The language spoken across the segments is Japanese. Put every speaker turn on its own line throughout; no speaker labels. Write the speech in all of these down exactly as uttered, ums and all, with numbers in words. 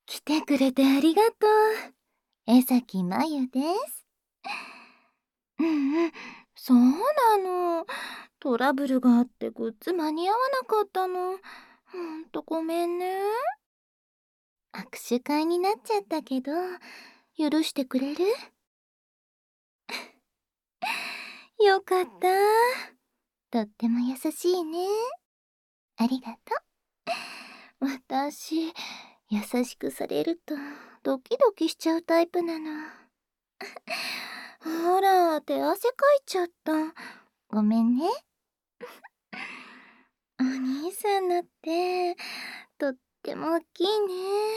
来てくれてありがとう。江崎まゆです。うんうん、そうなの。トラブルがあってグッズ間に合わなかったの。ほんとごめんね。握手会になっちゃったけど、許してくれる？よかった。とっても優しいね。ありがとう。私、優しくされるとドキドキしちゃうタイプなの。ほら、手汗かいちゃった。ごめんね。お兄さんのってとっても大きいね。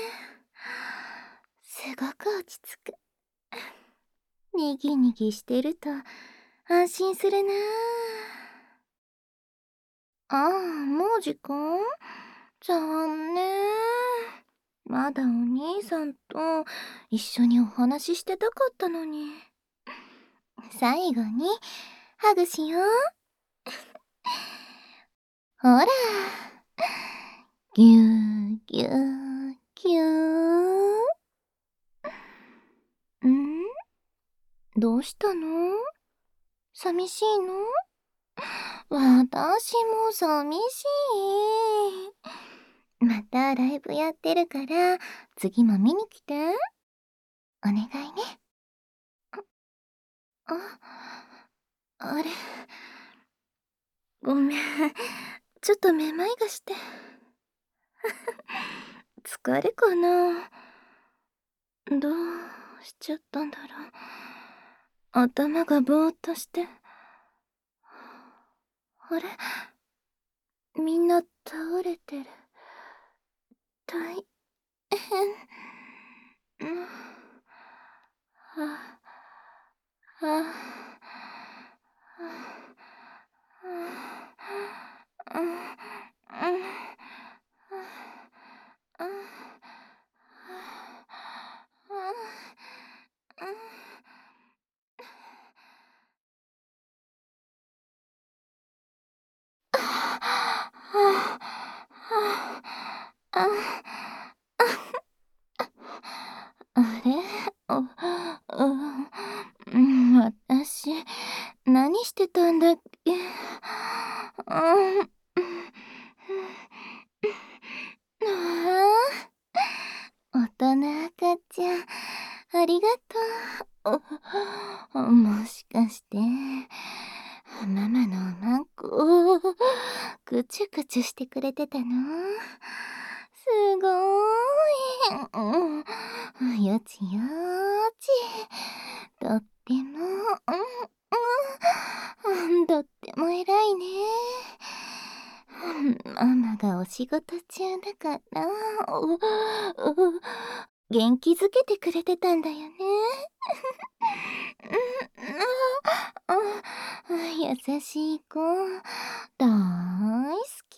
すごく落ち着く。にぎにぎしてると安心するな。ああ、もう時間？残念。まだお兄さんと一緒にお話ししてたかったのに。最後にハグしよう。ほら。ぎゅーぎゅーぎゅー。ん？どうしたの？寂しいの？私も寂しい。またライブやってるから次も見に来て。お願いね。あ、あれ。ごめん。ちょっとめまいがして。疲れかな？どうしちゃったんだろう。頭がぼーっとして。あれ？みんな倒れてる。大変。うん。はあ、はあ、うん、うん、うん。あれ？あ、うん、私、何してたんだっけ？あん、ああ、大人赤ちゃん、ありがとう。もしかして、ママのおまんこをぐちゅぐちゅしてくれてたの？すごーい。よちよーち。とっても、うん、とっても偉いね。ママがお仕事中だから、元気づけてくれてたんだよね。優しい子、大好き。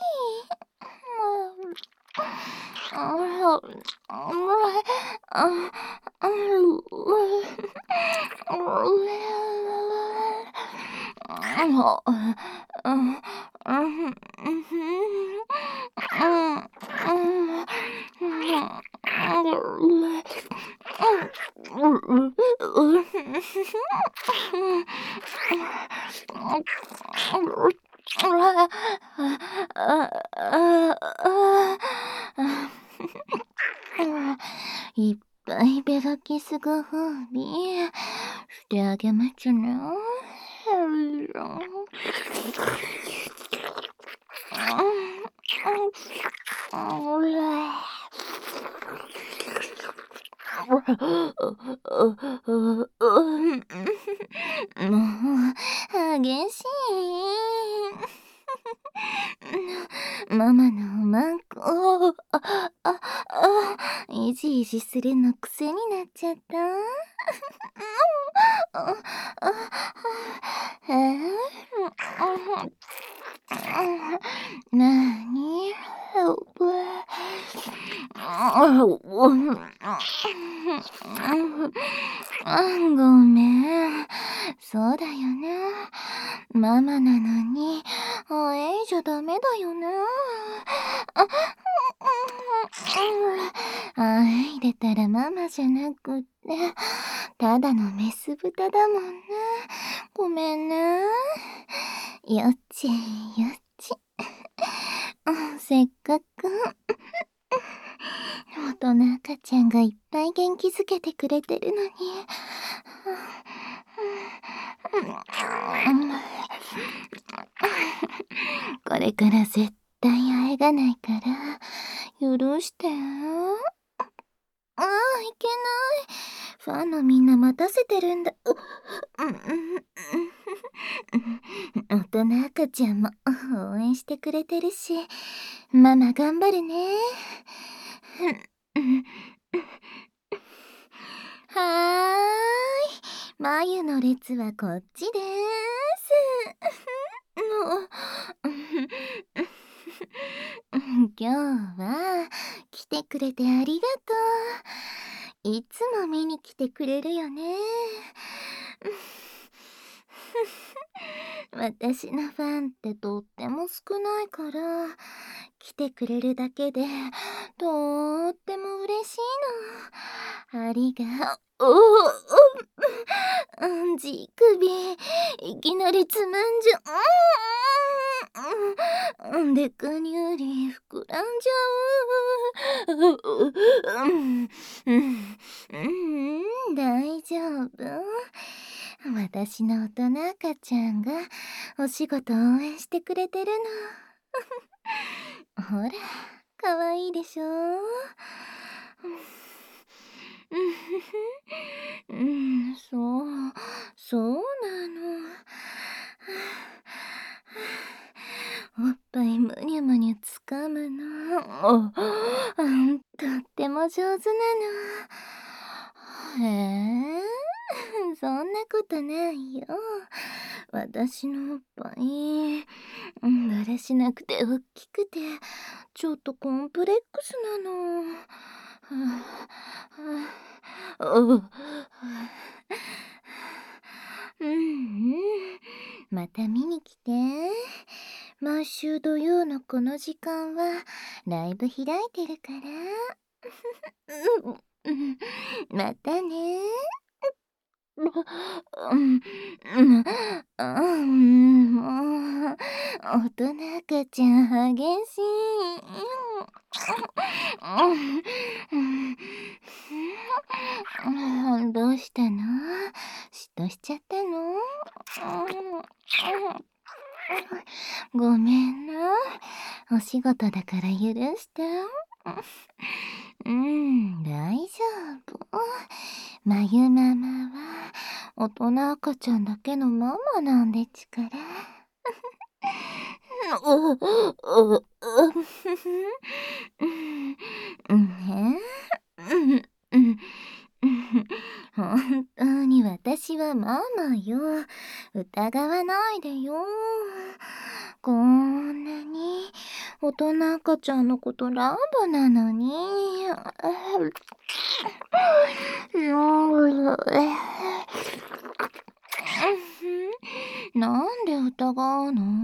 いっぱいベロキスご褒美してあげますね。もう、激しい。ママのおまんこ、あ、あ、あ、いじいじするの癖になっちゃった。なーに？ごめん。そうだよね。ママなのに、あえいじゃダメだよね。 あいでたらママじゃなくって、ただのメス豚だもんね。ごめんね。よっちよっち。せっかく大人赤ちゃんがいっぱい元気づけてくれてるのに。これから絶対あえがないから許して。ああ、いけない。ファンのみんな待たせてるんだ。大人赤ちゃんも応援してくれてるし、ママ頑張るね。はーい。眉の列はこっちでーす。今日は来てくれてありがとう。いつも見に来てくれるよね。私のファンってとっても少ないから、来てくれるだけでとーっても嬉しいの。ありがおおうん、じ首いきなりつまんじゃうんでかにゅり膨らんじゃううんうんうん大丈夫。私の大人赤ちゃんがお仕事応援してくれてるの。ほらかわいいでしょ。うん、そうそうなの。おっぱいむにゅむにゅつかむの。うん、とっても上手なの。へえ、そんなことないよ。私のおっぱい、うん、だらしなくて大きくて、ちょっとコンプレックスなの。はあはあ、おううんうん。また見に来て。毎週土曜のこの時間はライブ開いてるから。うん、またね。うん、うん、うん、もう、大人赤ちゃん激しい。うん、どうしたの？嫉妬しちゃったの？ごめんな。お仕事だから許して。うん、大丈夫。まゆママは大人赤ちゃんだけのママなんでちから。う、う、う、うん、ね、うん、うん、本当に私はママよ。疑わないでよ。こんなに大人赤ちゃんのことラブなのに。なんで疑うの？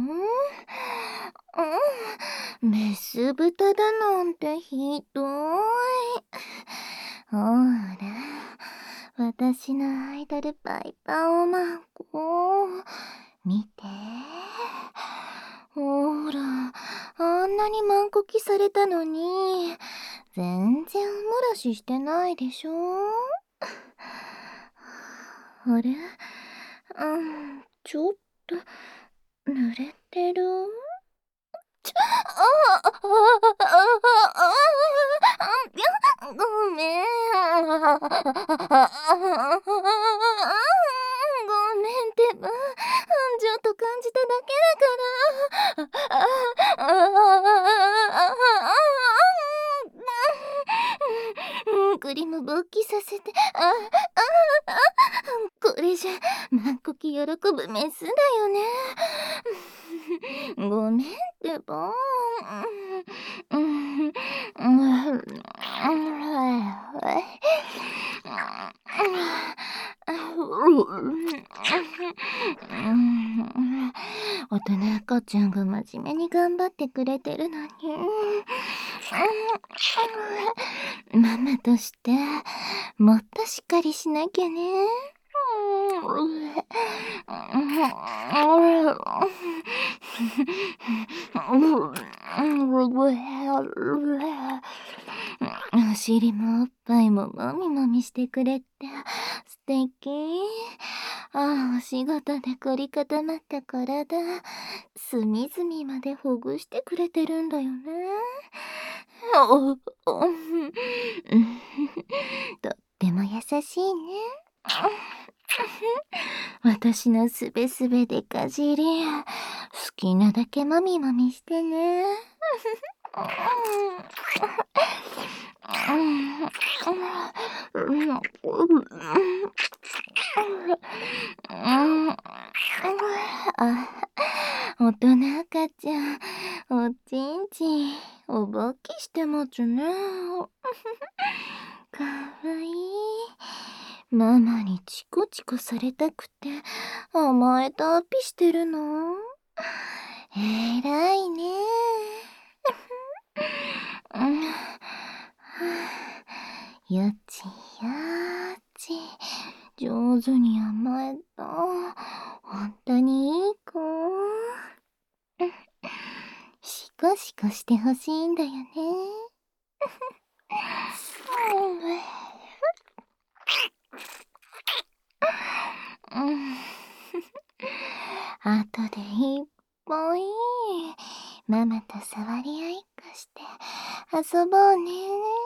うん、メス豚だなんてひどい。ほら、私のアイドルパイパーおまんこ。見て。ほら、あんなに満こきされたのに、全然おもらししてないでしょ。あれ、うん、ちょっと濡れてる。ちょ、ああ、ああ、ああ、ごめん。ごめんってば、ちょっと感じただけだから。クリーム勃起させて、あ、あ、あ、これじゃ、満こき喜ぶメスだよね。ごめんってば。うん、うん、大人赤ちゃんが真面目に頑張ってくれてるのに。ママとしてもっとしっかりしなきゃね。お尻もおっぱいももみもみしてくれて素敵。ああ、お仕事で凝り固まった体、隅々までほぐしてくれてるんだよね。おおとっても優しいね。私のすべすべでかじり、好きなだけもみもみしてね。あ、大人赤ちゃん、おちんちん、おぼっきしてますね。かわいい。ママにチコチコされたくて甘えたアピしてるの？えらいね。よちよち、上手に甘えた。ほんとにいい子。シコシコしてほしいんだよね。あとでいっぱいママと触り合いっこして遊ぼうね。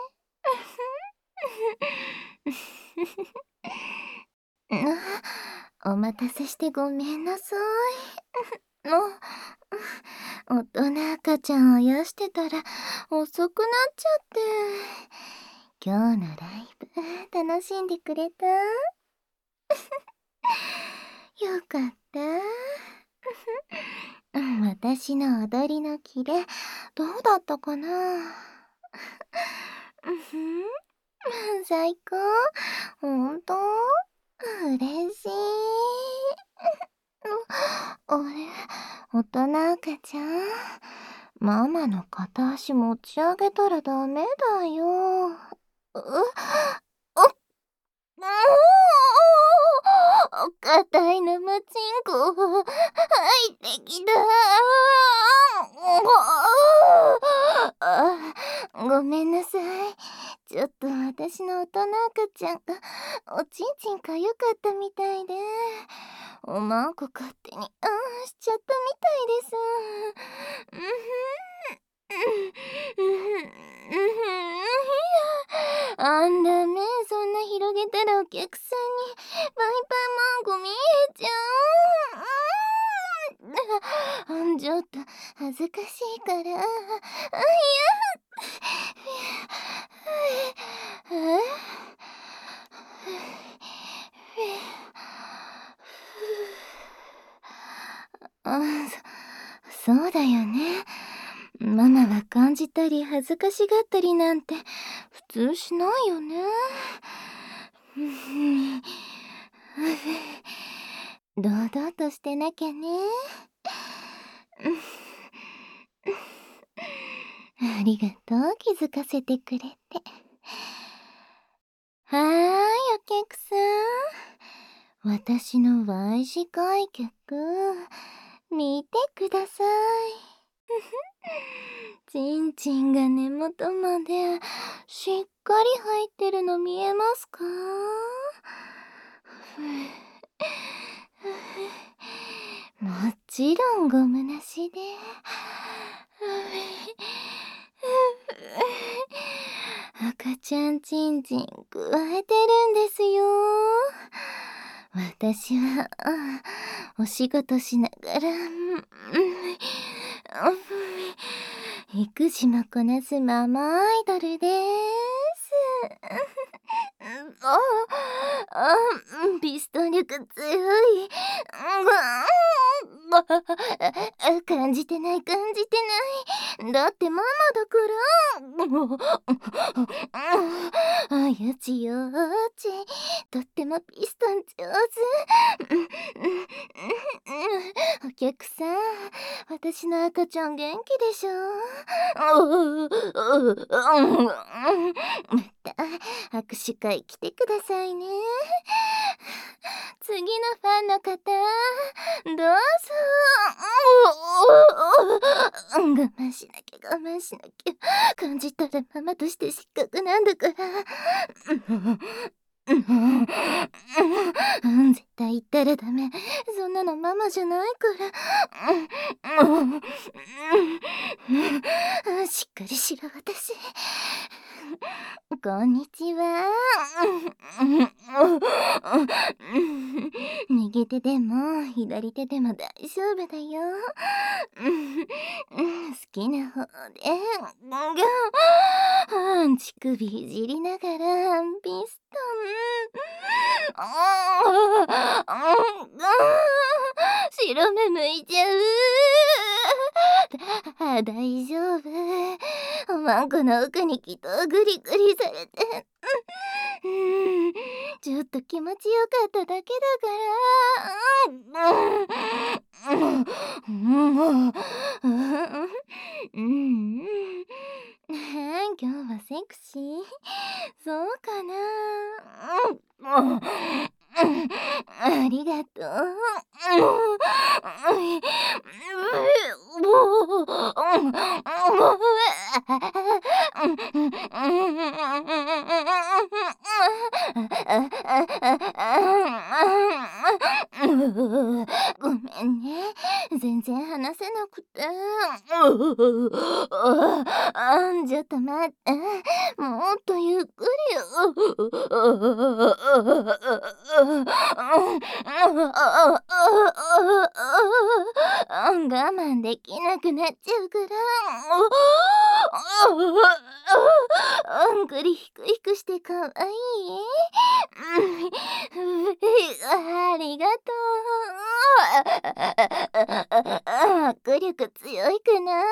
お待たせしてごめんなさい。もう大人赤ちゃんを癒してたら遅くなっちゃって。今日のライブ楽しんでくれた？よかった。私の踊りのキレどうだったかな？最高。ほんと？嬉しい。あれ、大人赤ちゃん、ママの片足持ち上げたらダメだよ。う、お、もう、硬い生チンコ入ってきた。ごめんなさい。ちょっと私の大人赤ちゃんがおちんちんかゆかったみたいで、おまんこ勝手にあーしちゃったみたいです。うんふん、うんふん、うんふん、あんだめ、そんな広げたらお客さんにバイパーマンゴ見えちゃう。うん、ちょっと恥ずかしいから。あ、いや。あ、そ、そうだよね。ママは感じたり恥ずかしがったりなんて普通しないよね。堂々としてなきゃね。ありがとう、気づかせてくれて。はーい、お客さん。私の Y 字開脚、見てください。ちんちんが根元までしっかり入ってるの見えますか？もちろんゴムなしで。赤ちゃんちんちんくわえてるんですよ。私はお仕事しながら育児もこなすママアイドルです。 ああ、うん、ピストン力強い。うん、ああ、感じてない感じてない。だってママだから。あやちよち、とってもピストン上手。お客さん、私の赤ちゃん元気でしょ。また握手会来てくださいね。次のファンの方、どうぞ。我慢しなきゃ我慢しなきゃ。感じたらママとして失格なんだから。うん、絶対言ったらダメ。そんなのママじゃないから。しっかりしろ私。こんにちは。右手でも左手でも大丈夫だよ。好きな方で。乳首いじりながらピストン。白目向いちゃう。あ、大丈夫。おまんこの奥にきっとグリグリされて。うん、ちょっと気持ちよかっただけだから。うんうん今日はセクシーそうかな。ありがとう。ごめんね。全然話せなくて。ちょっと待って。もっとゆっくり。我慢できなくなっちゃうから。グリヒクヒクしてかわいい。ありがとう。握力強いかな。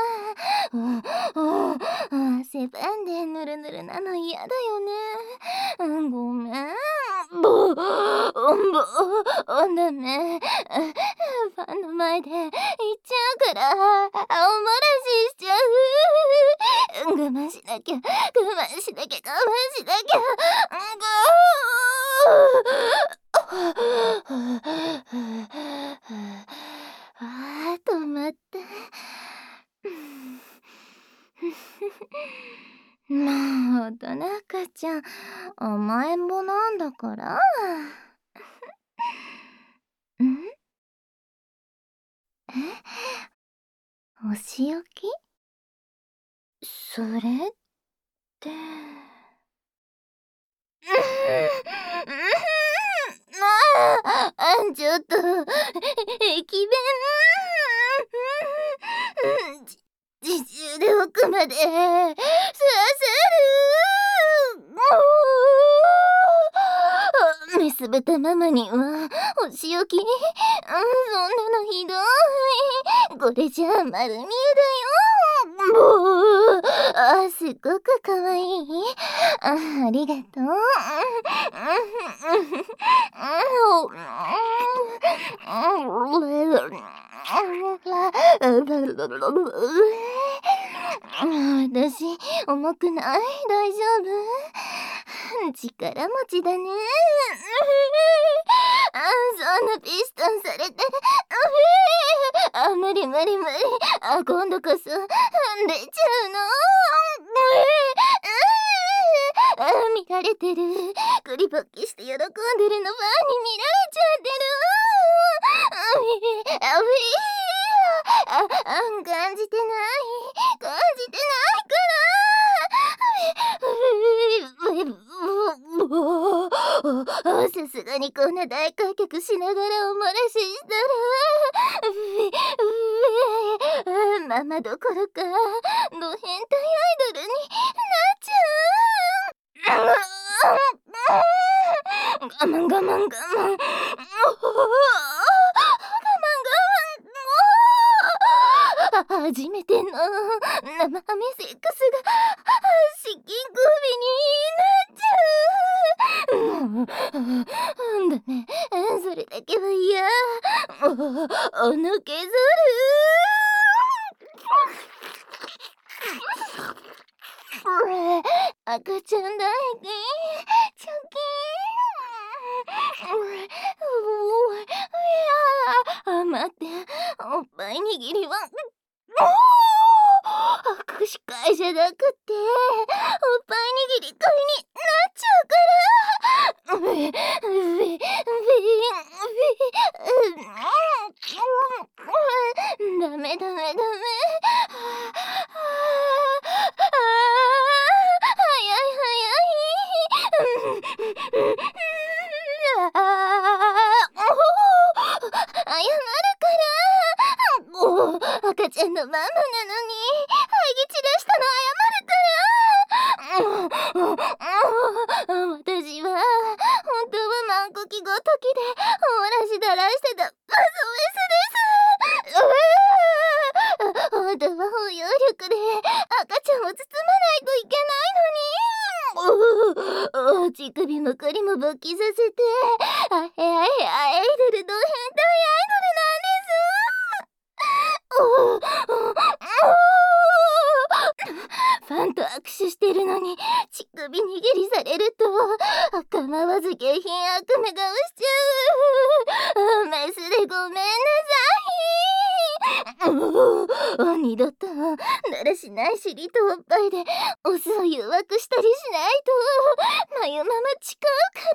汗ばんでぬるぬるなの嫌だよね。ごめん。ぼダメ。ファンの前で言っちゃうから青漏らししちゃう。我慢しなきゃ我慢しなきゃ我慢しなきゃ。あー止まった。まあ大人赤ちゃん甘えん坊なんだから。ん？え？お仕置き？それって。あ、ちょっと駅弁自重で奥まで刺さる。メス豚ママにはお仕置き、うん、そんなのひどい。これじゃあ丸見えだよ。もうあ、すっごくかわいい。あ、ありがとう。私重くない？大丈夫？力持ちだね。あ、そんなピストンされて。あ、無理無理無理。あ、今度こそ出ちゃうの。あ、見られてる。クリポッキして喜んでるのファンに見られちゃってる。あ、ウィーあ、あ、感じてない感じてないからさすがにこんな大開脚しながらお漏らししたらママどころかド変態アイドルになっちゃう。 慢我慢。もう、我慢我慢。もう、初めての生アメセックスが至近首になっちゃう。うん、ダメ。それだけは嫌。もう、おのけぞる。赤ちゃんだいきチョキーン。あ、待って、おっぱい握りは握手会じゃなくておっぱい握り会になっちゃうから。うべうべうべうべダメダメダメ。赤ちゃんのママなのに排気散らしたの謝るから。私は本当は万国ごときでおわらしだらしてたマゾメスです。本当は包容力で赤ちゃんを包まないといけないのに、乳首も栗も勃起させてあへあへアイドルド変態アイドルなんです。ファンと握手してるのに乳首握りされると構わず下品悪夢顔しちゃう。メスでごめんなさい。もう二度とだらしない尻とおっぱいでオスを誘惑したりしないと眉ママ誓うから。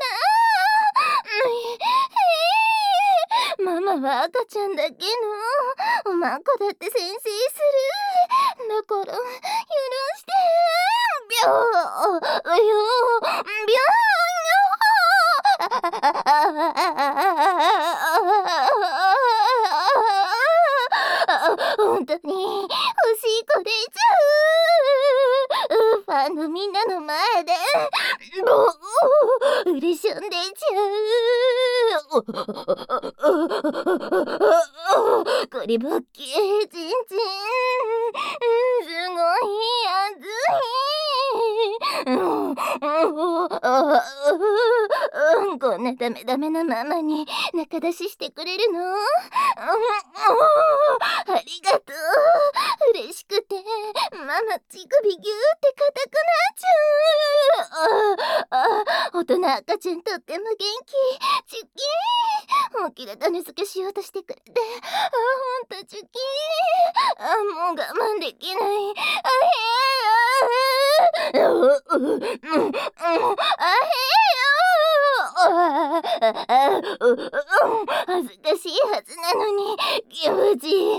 ママは赤ちゃんだけのおまんこだって先制する。だから許してビョービョービョー。本当に欲しい子出ちゃう。ファンのみんなの前でボーうれしょんでちゃう。こりぼっけちんちんすごい熱い。こんなダメダメなママに仲出ししてくれるの？ありがとう。嬉しくてママ乳首ギューって硬くなっちゃう。あ、大人赤ちゃんとっても元気。チュキーン。本気で種付けしようとしてくれて、あ、ほんとチュキーン。あ、もう我慢できない。あへーあーあへ恥ずかしいはずなのに気持ちいい。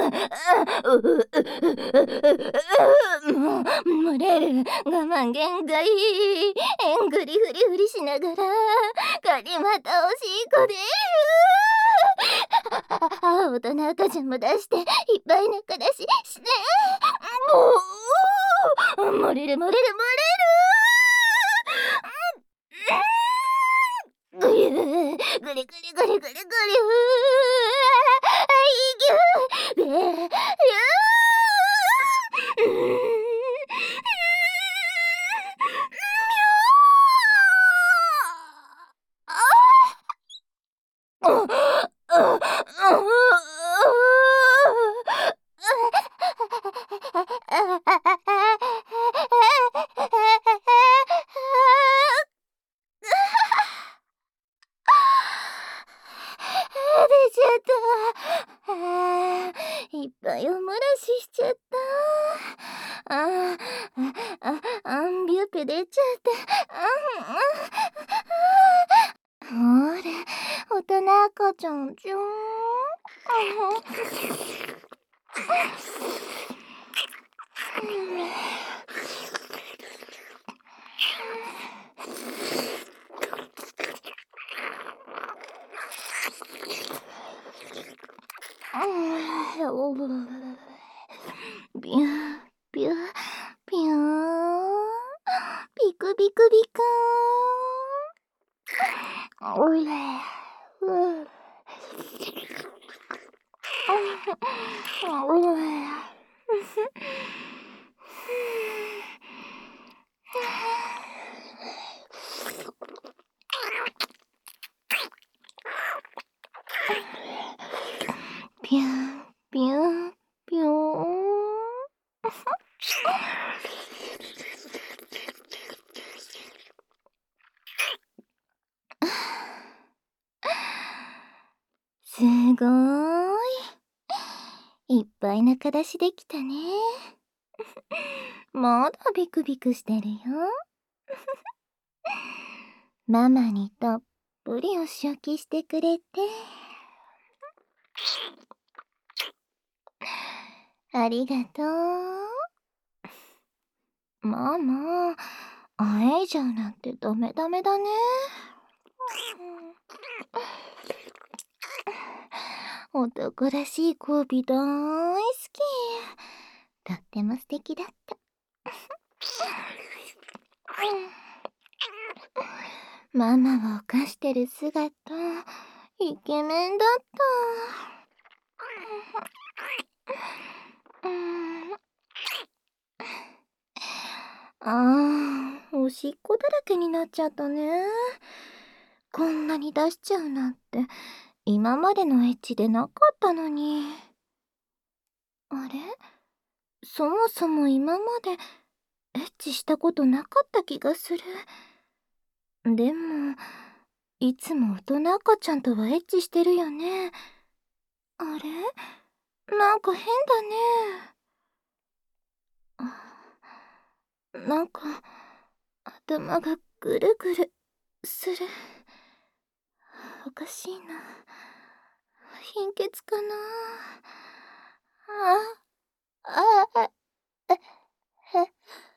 もう漏れる我慢限界。えんぐりふりふりしながらガリまたおしっこ出る。大人赤ちゃんも出していっぱい仲出ししてもう漏れる漏れる漏れる。ぐりゅーぐりぐりぐりぐりぐりぐりいぎゅーでゆー出ちゃった。いっぱいお漏らししちゃった。あああんビューペ出ちゃった。ほれ大人赤ちゃんじゃん。ビュービュービュービクビクビクーン。 うれ、ううれ。ぴゅんぴゅんぴゅーん。すごーい。いっぱい仲出しできたね。まだビクビクしてるよ。ママにたっぷりお仕置きしてくれて。ありがとう。ママ、会えちゃうなんてダメダメだね。男らしい交尾大好き。とっても素敵だった。ママを犯してる姿、イケメンだった。うん、ああ、おしっこだらけになっちゃったね。こんなに出しちゃうなんて、今までのエッチでなかったのに。あれ、そもそも今までエッチしたことなかった気がする。でも、いつも大人赤ちゃんとはエッチしてるよね。あれ、なんか変だね。なんか、頭がぐるぐるする。おかしいな。貧血かな。あ、あ、あ、え、